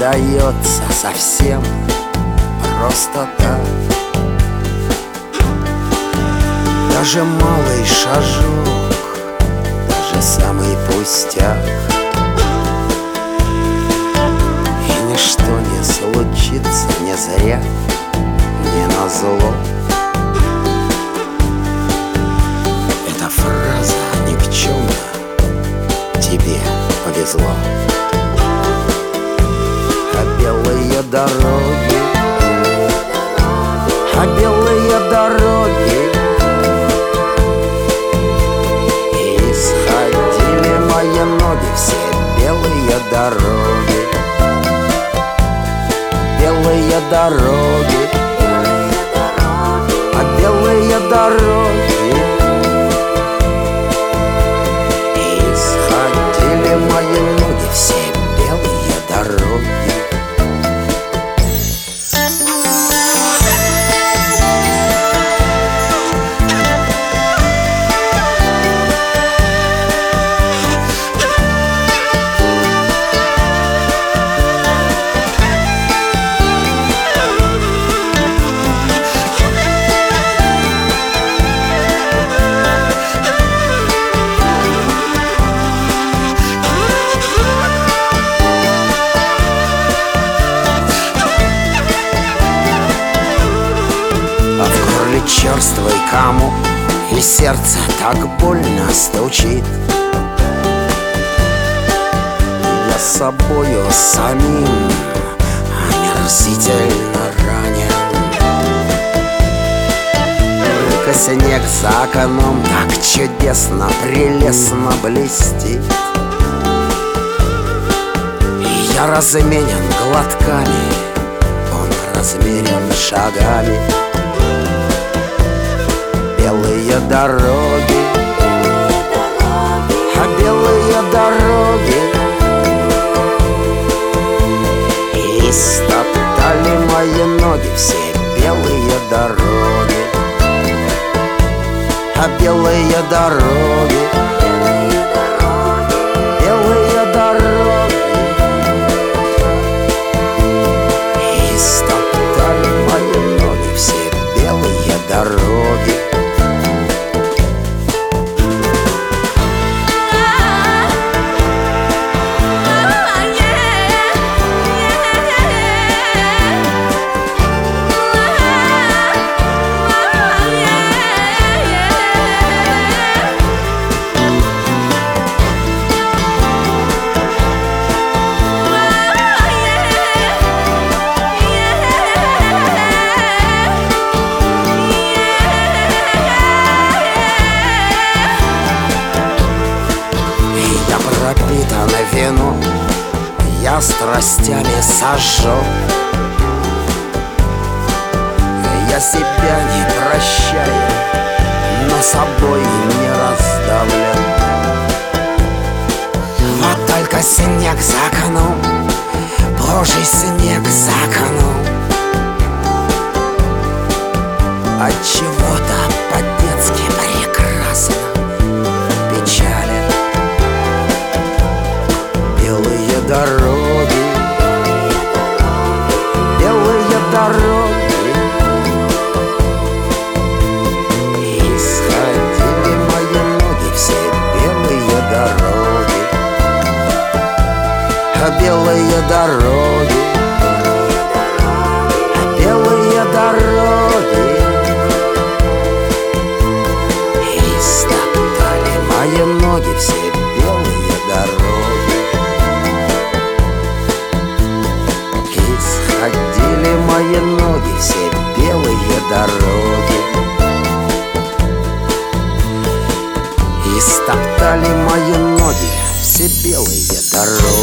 дается совсем просто так. Даже малый шажок, даже самый пустяк, и ничто не случится не зря, не назло. Эта фраза никчемна, тебе повезло. А белые дороги, а белые дороги, и сходили мои ноги, все белые дороги, белые дороги, а белые дороги, и сходили мои ноги, все белые дороги. Черствый комок, и сердце так больно стучит. Я собою самим омерзительно ранен. Только снег за окном так чудесно, прелестно блестит. И я разменен глотками, он размерен шагами. Белые дороги, а белые дороги, и стоптали мои ноги, все белые дороги, а белые дороги, белые дороги, и стоптали мои ноги, все белые дороги. Пропитанный вином, я страстями сожжен. Я себя не прощаю, но собой не раздавлен. Вот только снег за окном, Божий снег за окном, отчего-то по-детски прекрасно печален. Белые дороги, белые дороги, и сходили мои ноги, все белые дороги, а белые дороги, а белые дороги, и стоптали мои ноги, все белые дороги. Ходили мои ноги, все белые дороги, и стоптали мои ноги, все белые дороги.